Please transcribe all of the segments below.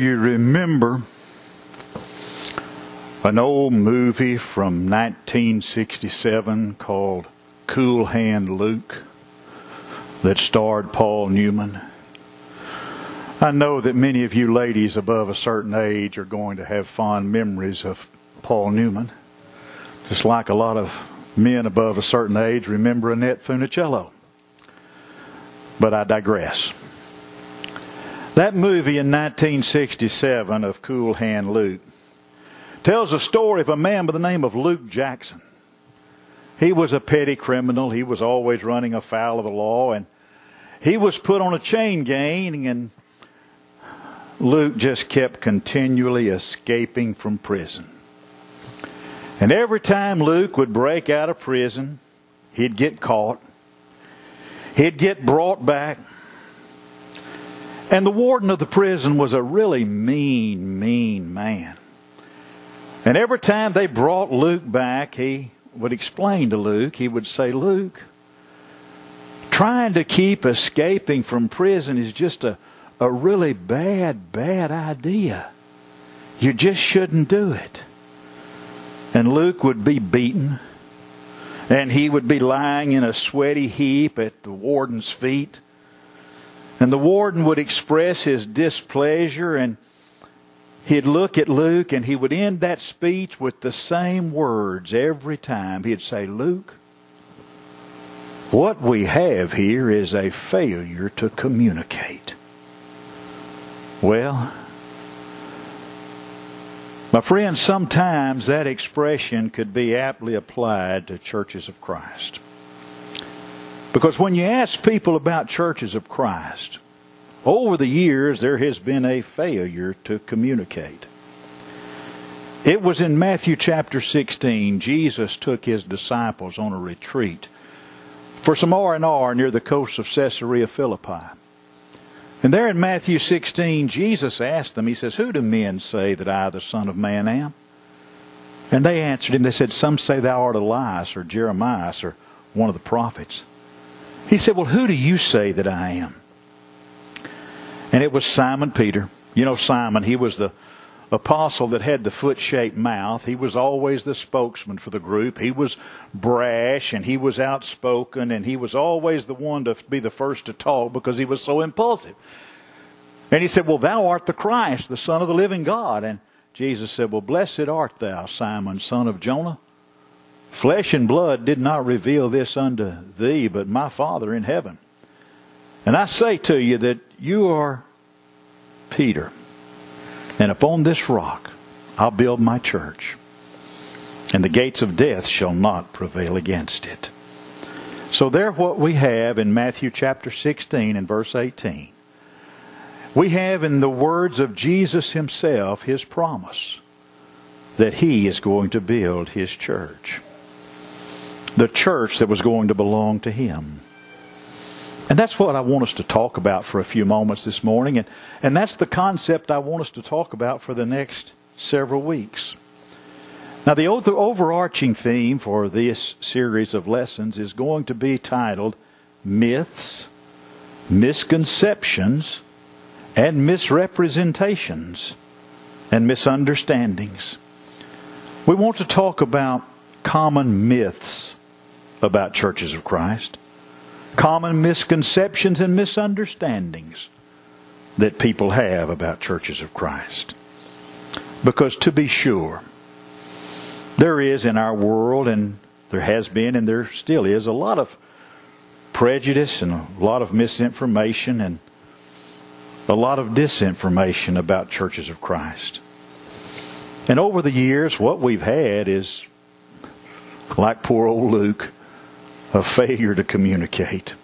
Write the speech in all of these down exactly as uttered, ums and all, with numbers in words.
you remember an old movie from nineteen sixty-seven called Cool Hand Luke that starred Paul Newman? I know that many of you ladies above a certain age are going to have fond memories of Paul Newman, just like a lot of men above a certain age remember Annette Funicello. But I digress. That movie in nineteen sixty-seven of Cool Hand Luke tells the story of a man by the name of Luke Jackson. He was a petty criminal. He was always running afoul of the law, and he was put on a chain gang, and Luke just kept continually escaping from prison. And every time Luke would break out of prison, he'd get caught. He'd get brought back. And the warden of the prison was a really mean, mean man. And every time they brought Luke back, he would explain to Luke, he would say, "Luke, trying to keep escaping from prison is just a, a really bad, bad idea. You just shouldn't do it." And Luke would be beaten, and he would be lying in a sweaty heap at the warden's feet. And the warden would express his displeasure, and he'd look at Luke, and he would end that speech with the same words every time. He'd say, "Luke, what we have here is a failure to communicate." Well, my friends, sometimes that expression could be aptly applied to churches of Christ. Because when you ask people about churches of Christ, over the years there has been a failure to communicate. It was in Matthew chapter sixteen, Jesus took his disciples on a retreat for some R and R near the coast of Caesarea Philippi. And there in Matthew sixteen, Jesus asked them, he says, "Who do men say that I, the Son of Man, am?" And they answered him, they said, "Some say thou art Elias or Jeremiah or one of the prophets." He said, "Well, who do you say that I am?" And it was Simon Peter. You know Simon, he was the apostle that had the foot-shaped mouth. He was always the spokesman for the group. He was brash and he was outspoken, and he was always the one to be the first to talk because he was so impulsive. And he said, "Well, thou art the Christ, the Son of the living God." And Jesus said, "Well, blessed art thou, Simon, son of Jonah. Flesh and blood did not reveal this unto thee, but my Father in heaven. And I say to you that you are Peter, and upon this rock I'll build my church, and the gates of death shall not prevail against it." So there what we have in Matthew chapter sixteen and verse eighteen. We have in the words of Jesus himself his promise that he is going to build his church. The church that was going to belong to him. And that's what I want us to talk about for a few moments this morning. And, and that's the concept I want us to talk about for the next several weeks. Now, the overarching theme for this series of lessons is going to be titled Myths, Misconceptions, and Misrepresentations and Misunderstandings. We want to talk about common myths about churches of Christ, common misconceptions and misunderstandings that people have about churches of Christ. Because to be sure, there is in our world, and there has been and there still is, a lot of prejudice and a lot of misinformation and a lot of disinformation about churches of Christ. And over the years, what we've had is, like poor old Luke, a failure to communicate.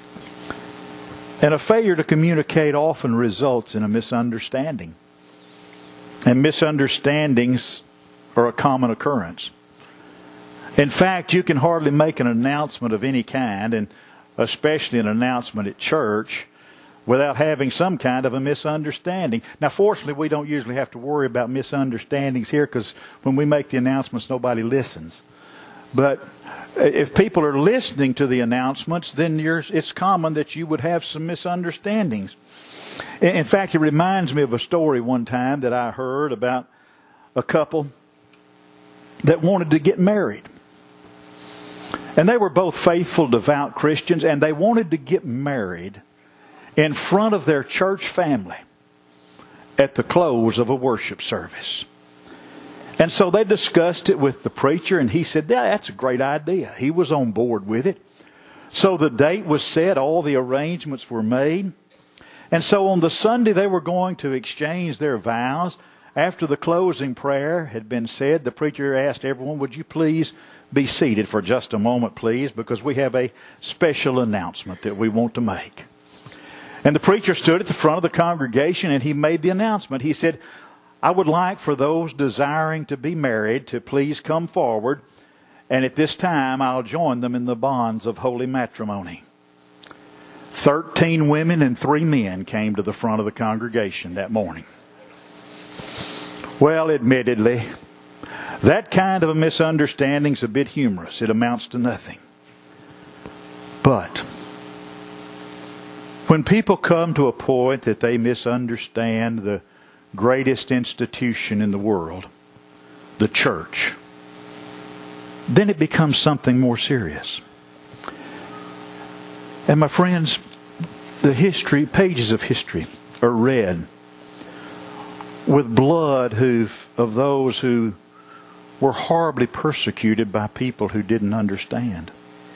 And a failure to communicate often results in a misunderstanding. And misunderstandings are a common occurrence. In fact, you can hardly make an announcement of any kind, and especially an announcement at church, without having some kind of a misunderstanding. Now, fortunately, we don't usually have to worry about misunderstandings here, because when we make the announcements, nobody listens. But if people are listening to the announcements, then you're, it's common that you would have some misunderstandings. In fact, it reminds me of a story one time that I heard about a couple that wanted to get married. And they were both faithful, devout Christians, and they wanted to get married in front of their church family at the close of a worship service. And so they discussed it with the preacher, and he said, yeah, that's a great idea. He was on board with it. So the date was set, all the arrangements were made. And so on the Sunday they were going to exchange their vows. After the closing prayer had been said, the preacher asked everyone, would you please be seated for just a moment, please, because we have a special announcement that we want to make. And the preacher stood at the front of the congregation and he made the announcement. He said, I would like for those desiring to be married to please come forward, and at this time I'll join them in the bonds of holy matrimony. Thirteen women and three men came to the front of the congregation that morning. Well, admittedly, that kind of a misunderstanding is a bit humorous. It amounts to nothing. But when people come to a point that they misunderstand the greatest institution in the world, the church, then it becomes something more serious. And my friends, the history, pages of history are read with blood who of those who were horribly persecuted by people who didn't understand.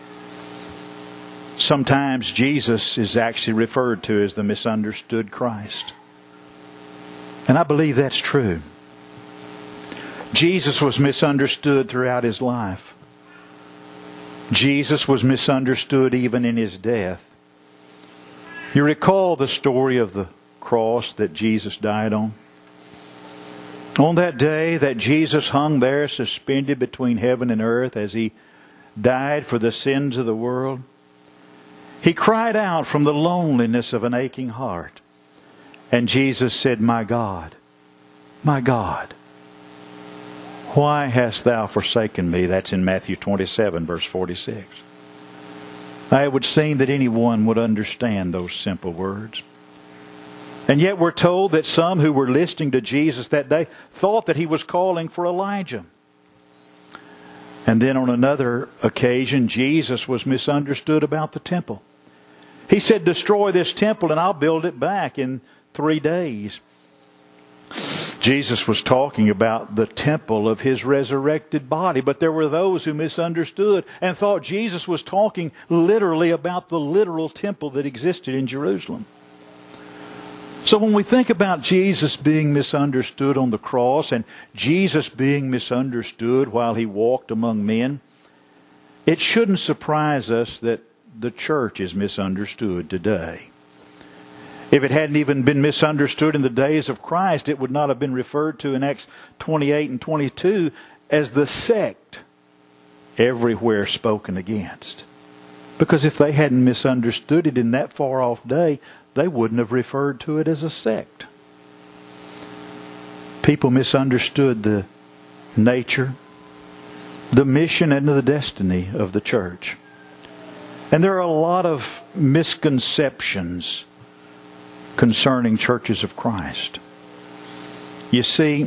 Sometimes Jesus is actually referred to as the misunderstood Christ. And I believe that's true. Jesus was misunderstood throughout His life. Jesus was misunderstood even in His death. You recall the story of the cross that Jesus died on? On that day that Jesus hung there suspended between heaven and earth as He died for the sins of the world, He cried out from the loneliness of an aching heart. And Jesus said, my God, my God, why hast thou forsaken me? That's in Matthew twenty-seven, verse forty-six. Now, it would seem that anyone would understand those simple words. And yet we're told that some who were listening to Jesus that day thought that He was calling for Elijah. And then on another occasion, Jesus was misunderstood about the temple. He said, destroy this temple and I'll build it back in three days. Jesus was talking about the temple of His resurrected body, but there were those who misunderstood and thought Jesus was talking literally about the literal temple that existed in Jerusalem. So when we think about Jesus being misunderstood on the cross and Jesus being misunderstood while He walked among men, it shouldn't surprise us that the church is misunderstood today. If it hadn't even been misunderstood in the days of Christ, it would not have been referred to in Acts twenty-eight and twenty-two as the sect everywhere spoken against. Because if they hadn't misunderstood it in that far off day, they wouldn't have referred to it as a sect. People misunderstood the nature, the mission, and the destiny of the church. And there are a lot of misconceptions concerning churches of Christ. You see,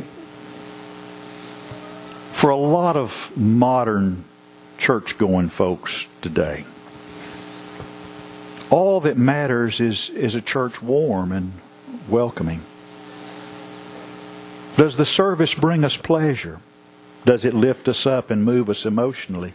for a lot of modern church-going folks today, all that matters is, is a church warm and welcoming. Does the service bring us pleasure? Does it lift us up and move us emotionally?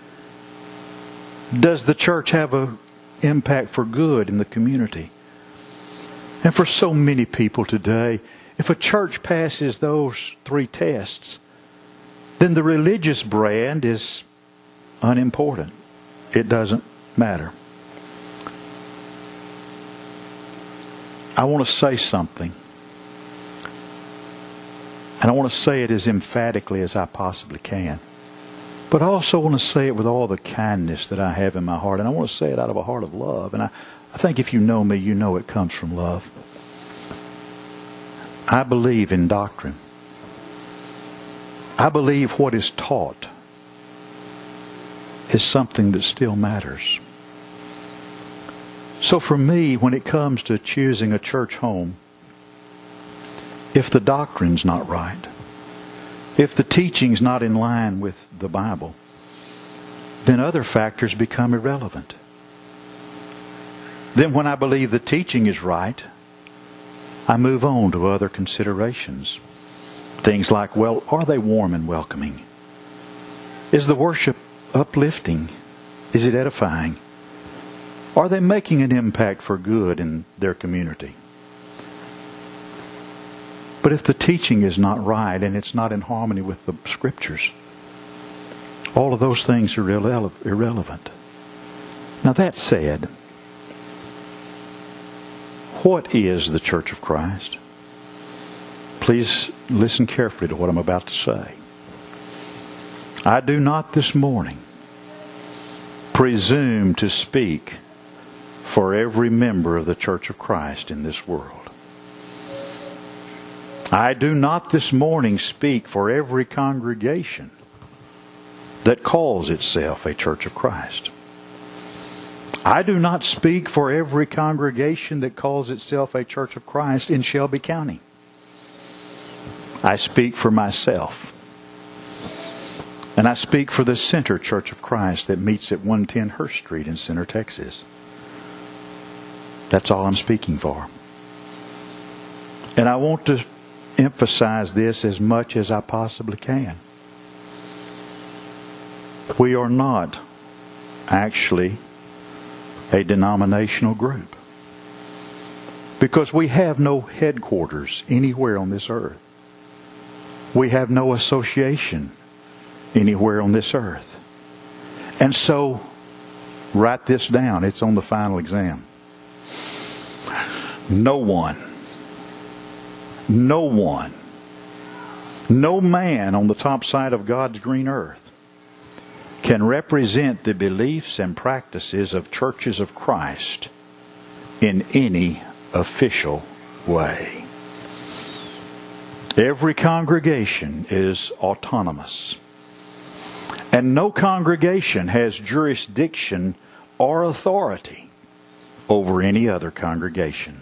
Does the church have an impact for good in the community? And for so many people today, if a church passes those three tests, then the religious brand is unimportant. It doesn't matter. I want to say something. And I want to say it as emphatically as I possibly can. But I also want to say it with all the kindness that I have in my heart. And I want to say it out of a heart of love. And I, I think if you know me, you know it comes from love. I believe in doctrine. I believe what is taught is something that still matters. So for me, when it comes to choosing a church home, if the doctrine's not right, if the teaching's not in line with the Bible, then other factors become irrelevant. Then when I believe the teaching is right, I move on to other considerations. Things like, well, are they warm and welcoming? Is the worship uplifting? Is it edifying? Are they making an impact for good in their community? But if the teaching is not right and it's not in harmony with the Scriptures, all of those things are irrele- irrelevant. Now that said, what is the Church of Christ? Please listen carefully to what I'm about to say. I do not this morning presume to speak for every member of the Church of Christ in this world. I do not this morning speak for every congregation that calls itself a Church of Christ. I do not speak for every congregation that calls itself a Church of Christ in Shelby County. I speak for myself. And I speak for the Center Church of Christ that meets at one ten Hurst Street in Center, Texas. That's all I'm speaking for. And I want to emphasize this as much as I possibly can. We are not actually a denominational group, because we have no headquarters anywhere on this earth. We have no association anywhere on this earth. And so, write this down. It's on the final exam. No one, no one, no man on the top side of God's green earth can represent the beliefs and practices of churches of Christ in any official way. Every congregation is autonomous, and no congregation has jurisdiction or authority over any other congregation.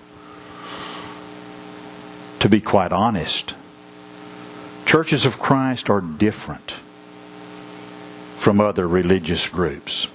To be quite honest, churches of Christ are different from other religious groups.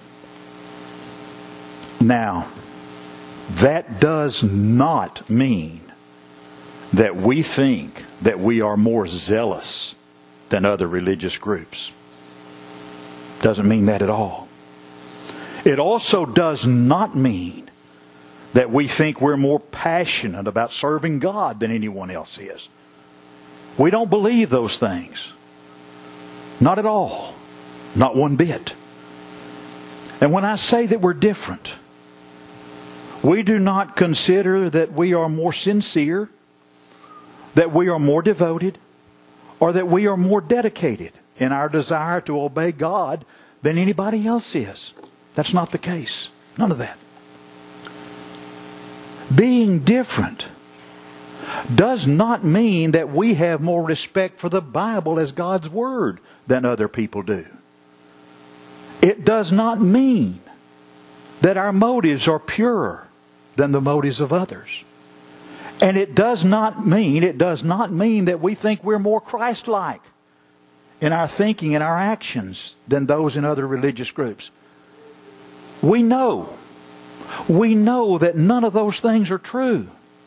Now, that does not mean that we think that we are more zealous than other religious groups. Doesn't mean that at all. It also does not mean that we think we're more passionate about serving God than anyone else is. We don't believe those things. Not at all. Not one bit. And when I say that we're different, we do not consider that we are more sincere, that we are more devoted, or that we are more dedicated in our desire to obey God than anybody else is. That's not the case. None of that. Being different does not mean that we have more respect for the Bible as God's Word than other people do. It does not mean that our motives are purer than the motives of others. And it does not mean, it does not mean that we think we're more Christ-like in our thinking and our actions than those in other religious groups. We know, we know that none of those things are true.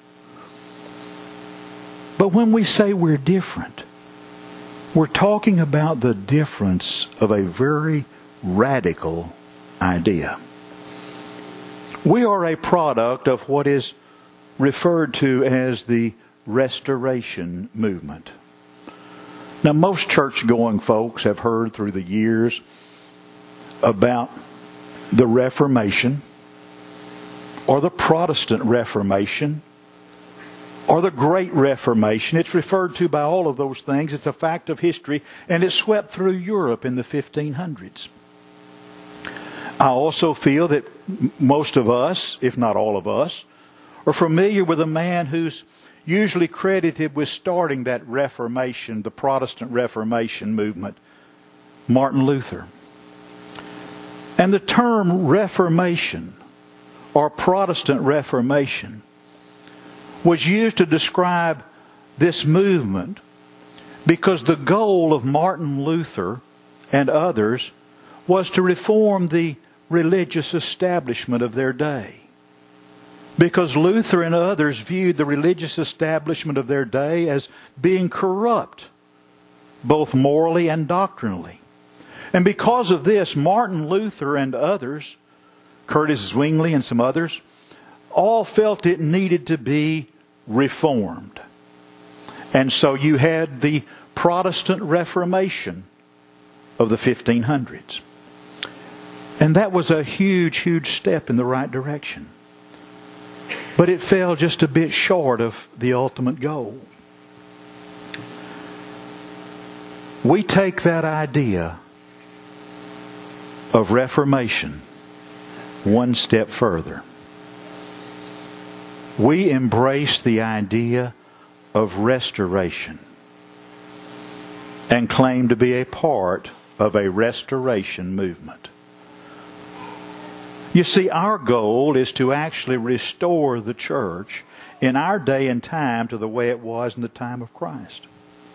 But when we say we're different, we're talking about the difference of a very radical idea. We are a product of what is referred to as the Restoration Movement. Now, most church-going folks have heard through the years about the Reformation, or the Protestant Reformation, or the Great Reformation. It's referred to by all of those things. It's a fact of history, and it swept through Europe in the fifteen hundreds. I also feel that most of us, if not all of us, are familiar with a man who's usually credited with starting that Reformation, the Protestant Reformation movement, Martin Luther. And the term Reformation or Protestant Reformation was used to describe this movement because the goal of Martin Luther and others was to reform the religious establishment of their day. Because Luther and others viewed the religious establishment of their day as being corrupt, both morally and doctrinally. And because of this, Martin Luther and others, Curtis Zwingli and some others, all felt it needed to be reformed. And so you had the Protestant Reformation of the fifteen hundreds. And that was a huge, huge step in the right direction. But it fell just a bit short of the ultimate goal. We take that idea of reformation one step further. We embrace the idea of restoration and claim to be a part of a restoration movement. You see, our goal is to actually restore the church in our day and time to the way it was in the time of Christ.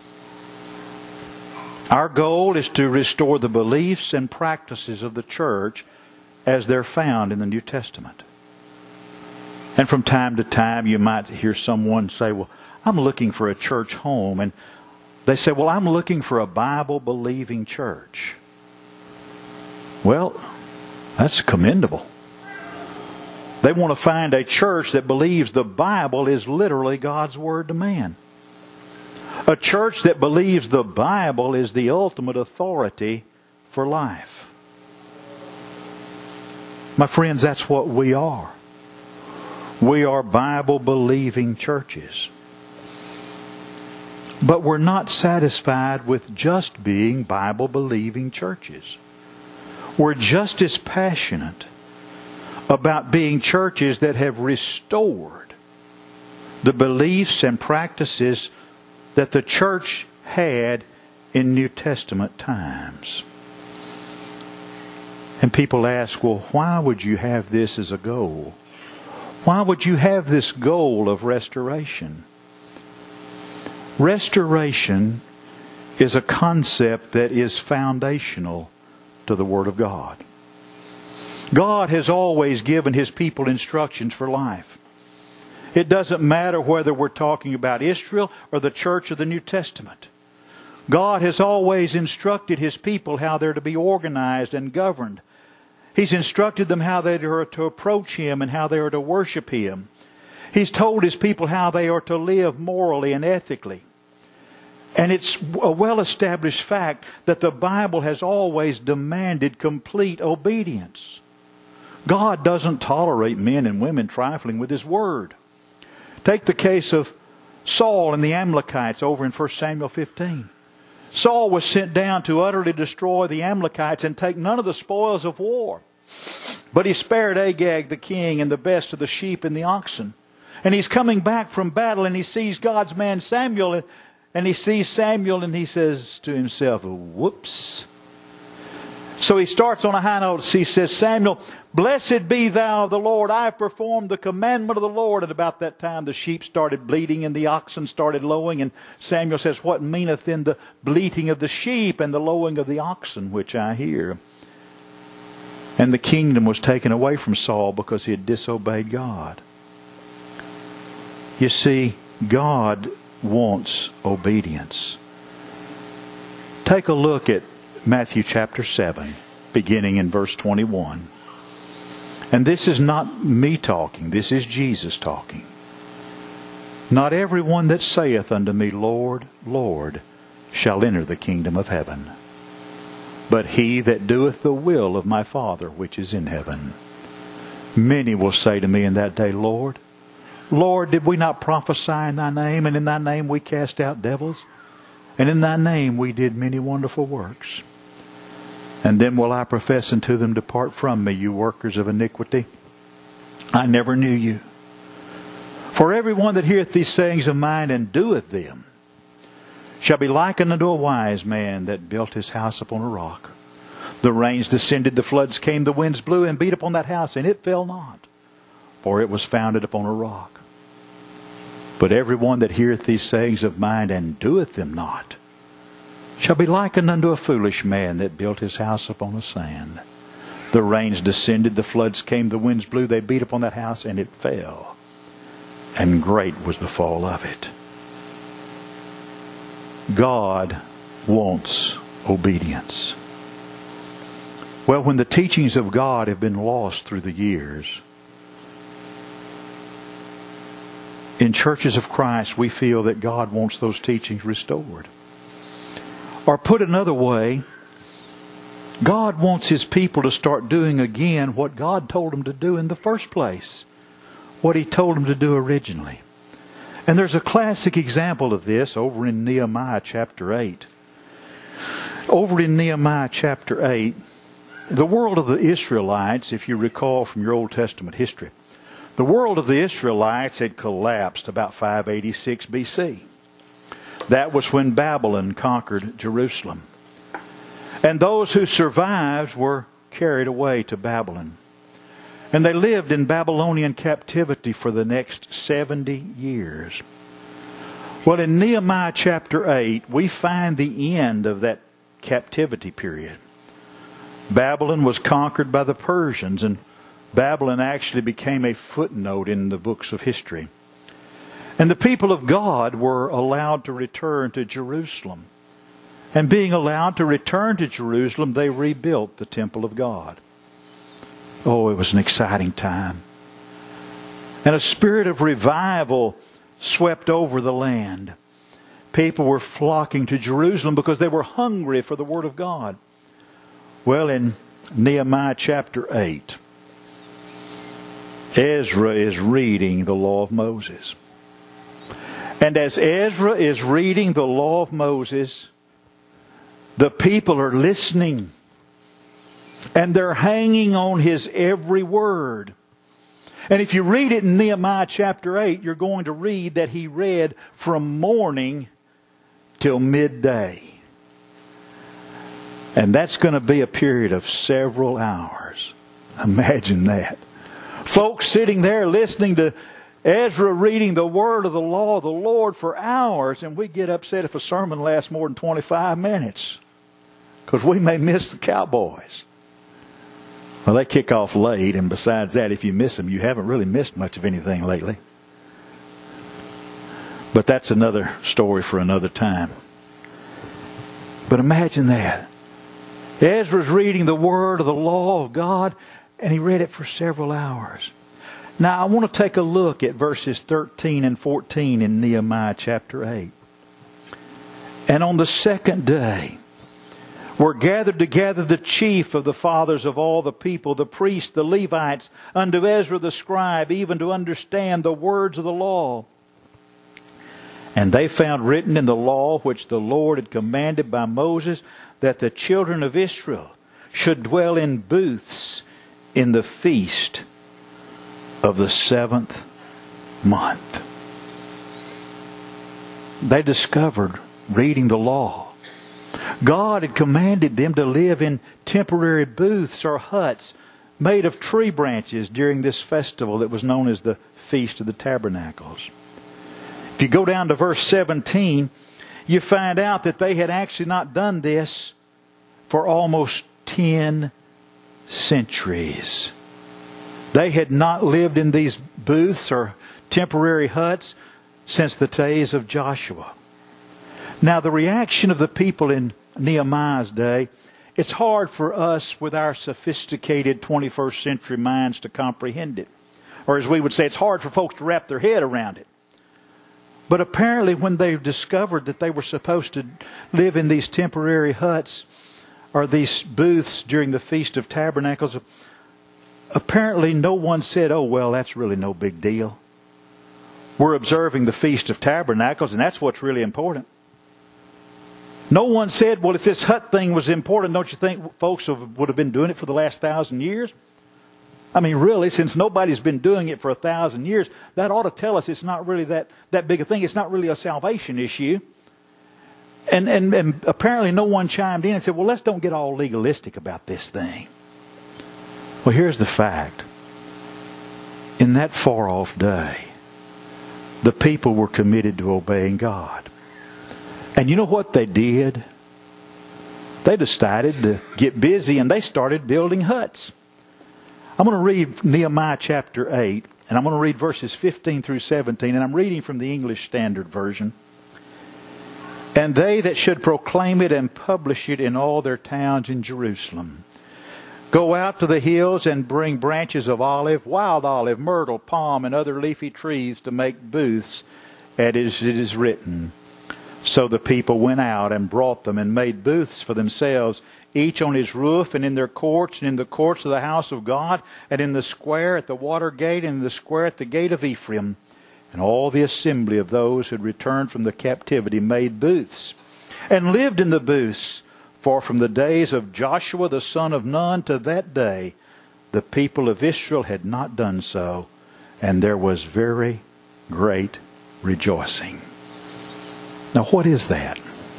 Our goal is to restore the beliefs and practices of the church as they're found in the New Testament. And from time to time you might hear someone say, well, I'm looking for a church home. And they say, well, I'm looking for a Bible-believing church. Well, that's commendable. They want to find a church that believes the Bible is literally God's Word to man. A church that believes the Bible is the ultimate authority for life. My friends, that's what we are. We are Bible-believing churches. But we're not satisfied with just being Bible-believing churches. We're just as passionate about being churches that have restored the beliefs and practices that the church had in New Testament times. And people ask, well, why would you have this as a goal? Why would you have this goal of restoration? Restoration is a concept that is foundational to the Word of God. God has always given His people instructions for life. It doesn't matter whether we're talking about Israel or the church of the New Testament. God has always instructed His people how they're to be organized and governed. He's instructed them how they are to approach Him and how they are to worship Him. He's told His people how they are to live morally and ethically. And it's a well-established fact that the Bible has always demanded complete obedience. God doesn't tolerate men and women trifling with His Word. Take the case of Saul and the Amalekites over in First Samuel fifteen. Saul was sent down to utterly destroy the Amalekites and take none of the spoils of war. But he spared Agag the king and the best of the sheep and the oxen. And he's coming back from battle and he sees God's man Samuel and, and he sees Samuel and he says to himself, whoops. So he starts on a high note. He says, Samuel, blessed be thou of the Lord. I have performed the commandment of the Lord. And about that time the sheep started bleating and the oxen started lowing. And Samuel says, what meaneth then the bleating of the sheep and the lowing of the oxen which I hear? And the kingdom was taken away from Saul because he had disobeyed God. You see, God wants obedience. Take a look at Matthew chapter seven, beginning in verse twenty-one. And this is not me talking, this is Jesus talking. Not everyone that saith unto me, Lord, Lord, shall enter the kingdom of heaven, but he that doeth the will of my Father which is in heaven. Many will say to me in that day, Lord, Lord, did we not prophesy in thy name, and in thy name we cast out devils, and in thy name we did many wonderful works? And then will I profess unto them, depart from me, you workers of iniquity. I never knew you. For everyone that heareth these sayings of mine and doeth them shall be likened unto a wise man that built his house upon a rock. The rains descended, the floods came, the winds blew and beat upon that house, and it fell not, for it was founded upon a rock. But every one that heareth these sayings of mine and doeth them not shall be likened unto a foolish man that built his house upon the sand. The rains descended, the floods came, the winds blew, they beat upon that house, and it fell. And great was the fall of it. God wants obedience. Well, when the teachings of God have been lost through the years, in churches of Christ, we feel that God wants those teachings restored. Or put another way, God wants His people to start doing again what God told them to do in the first place. What He told them to do originally. And there's a classic example of this over in Nehemiah chapter eight. Over in Nehemiah chapter eight, the world of the Israelites, if you recall from your Old Testament history, the world of the Israelites had collapsed about five eighty-six B C. That was when Babylon conquered Jerusalem. And those who survived were carried away to Babylon. And they lived in Babylonian captivity for the next seventy years. Well, in Nehemiah chapter eight, we find the end of that captivity period. Babylon was conquered by the Persians, and Babylon actually became a footnote in the books of history. And the people of God were allowed to return to Jerusalem. And being allowed to return to Jerusalem, they rebuilt the temple of God. Oh, it was an exciting time. And a spirit of revival swept over the land. People were flocking to Jerusalem because they were hungry for the Word of God. Well, in Nehemiah chapter eight, Ezra is reading the law of Moses. And as Ezra is reading the law of Moses, the people are listening. And they're hanging on his every word. And if you read it in Nehemiah chapter eight, you're going to read that he read from morning till midday. And that's going to be a period of several hours. Imagine that. Folks sitting there listening to Ezra reading the word of the law of the Lord for hours, and we get upset if a sermon lasts more than twenty-five minutes. Because we may miss the Cowboys. Well, they kick off late, and besides that, if you miss them, you haven't really missed much of anything lately. But that's another story for another time. But imagine that. Ezra's reading the word of the law of God, and he read it for several hours. Now, I want to take a look at verses thirteen and fourteen in Nehemiah chapter eight. And on the second day, were gathered together the chief of the fathers of all the people, the priests, the Levites, unto Ezra the scribe, even to understand the words of the law. And they found written in the law which the Lord had commanded by Moses, that the children of Israel should dwell in booths in the feast of the seventh month. They discovered, reading the law, God had commanded them to live in temporary booths or huts made of tree branches during this festival that was known as the Feast of the Tabernacles. If you go down to verse seventeen, you find out that they had actually not done this for almost ten centuries. They had not lived in these booths or temporary huts since the days of Joshua. Now, the reaction of the people in Nehemiah's day, it's hard for us with our sophisticated twenty-first century minds to comprehend it. Or as we would say, it's hard for folks to wrap their head around it. But apparently when they discovered that they were supposed to live in these temporary huts or these booths during the Feast of Tabernacles, apparently no one said, oh, well, that's really no big deal. We're observing the Feast of Tabernacles, and that's what's really important. No one said, well, if this hut thing was important, don't you think folks would have been doing it for the last thousand years? I mean, really, since nobody's been doing it for a thousand years, that ought to tell us it's not really that, that big a thing. It's not really a salvation issue. And, and, and apparently no one chimed in and said, well, let's don't get all legalistic about this thing. Well, here's the fact. In that far-off day, the people were committed to obeying God. And you know what they did? They decided to get busy and they started building huts. I'm going to read Nehemiah chapter eight, and I'm going to read verses fifteen through seventeen, and I'm reading from the English Standard Version. And they that should proclaim it and publish it in all their towns in Jerusalem, go out to the hills and bring branches of olive, wild olive, myrtle, palm, and other leafy trees to make booths, as it is written. So the people went out and brought them and made booths for themselves, each on his roof and in their courts and in the courts of the house of God and in the square at the water gate and in the square at the gate of Ephraim. And all the assembly of those who had returned from the captivity made booths and lived in the booths. For from the days of Joshua the son of Nun to that day, the people of Israel had not done so, and there was very great rejoicing. Now what is that?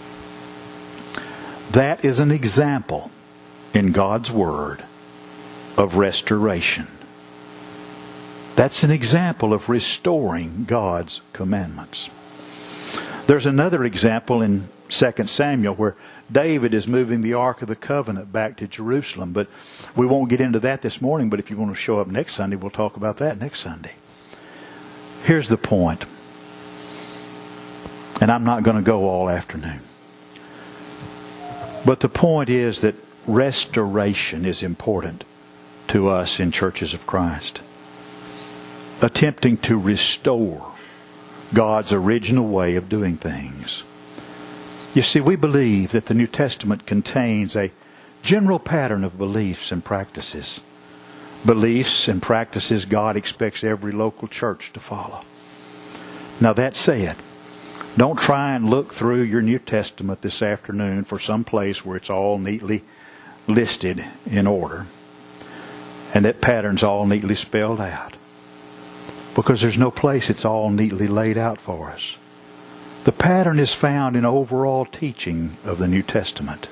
That is an example in God's Word of restoration. That's an example of restoring God's commandments. There's another example in Second Samuel where David is moving the Ark of the Covenant back to Jerusalem. But we won't get into that this morning, but if you want to show up next Sunday, we'll talk about that next Sunday. Here's the point. And I'm not going to go all afternoon. But the point is that restoration is important to us in churches of Christ. Attempting to restore God's original way of doing things. You see, we believe that the New Testament contains a general pattern of beliefs and practices. Beliefs and practices God expects every local church to follow. Now that said, don't try and look through your New Testament this afternoon for some place where it's all neatly listed in order. And that pattern's all neatly spelled out. Because there's no place it's all neatly laid out for us. The pattern is found in overall teaching of the New Testament.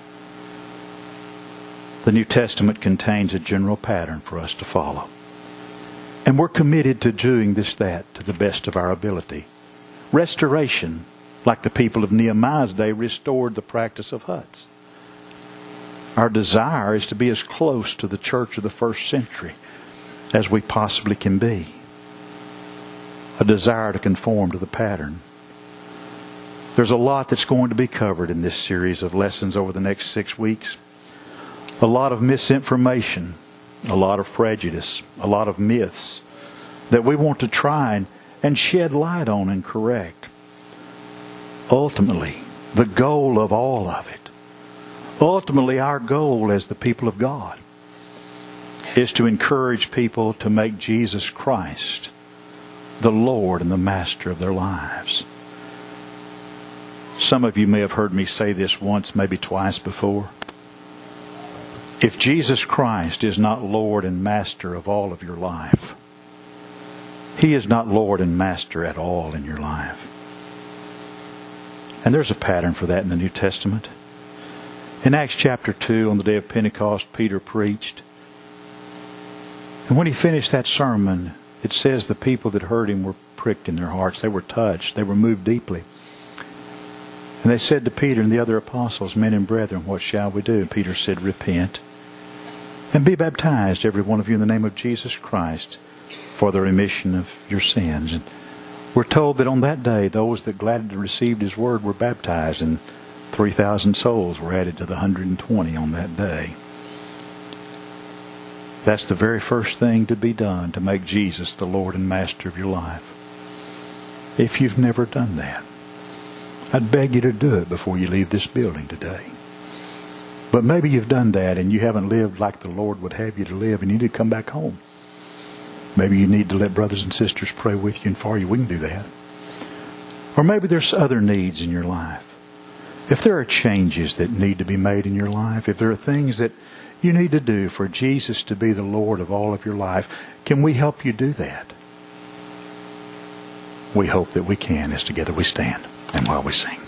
The New Testament contains a general pattern for us to follow. And we're committed to doing this, that, to the best of our ability. Restoration, like the people of Nehemiah's day, restored the practice of huts. Our desire is to be as close to the church of the first century as we possibly can be. A desire to conform to the pattern. There's a lot that's going to be covered in this series of lessons over the next six weeks. A lot of misinformation, a lot of prejudice, a lot of myths that we want to try and, and shed light on and correct. Ultimately, the goal of all of it, ultimately our goal as the people of God, is to encourage people to make Jesus Christ the Lord and the Master of their lives. Some of you may have heard me say this once, maybe twice before. If Jesus Christ is not Lord and Master of all of your life, He is not Lord and Master at all in your life. And there's a pattern for that in the New Testament. In Acts chapter two, on the day of Pentecost, Peter preached. And when he finished that sermon, it says the people that heard him were pricked in their hearts. They were touched. They were moved deeply. And they said to Peter and the other apostles, men and brethren, what shall we do? And Peter said, repent and be baptized, every one of you, in the name of Jesus Christ for the remission of your sins. And we're told that on that day, those that gladly received His word were baptized, and three thousand souls were added to the one hundred twenty on that day. That's the very first thing to be done to make Jesus the Lord and Master of your life. If you've never done that, I'd beg you to do it before you leave this building today. But maybe you've done that and you haven't lived like the Lord would have you to live, and you need to come back home. Maybe you need to let brothers and sisters pray with you and for you. We can do that. Or maybe there's other needs in your life. If there are changes that need to be made in your life, if there are things that you need to do for Jesus to be the Lord of all of your life, can we help you do that? We hope that we can as together we stand and while we sing.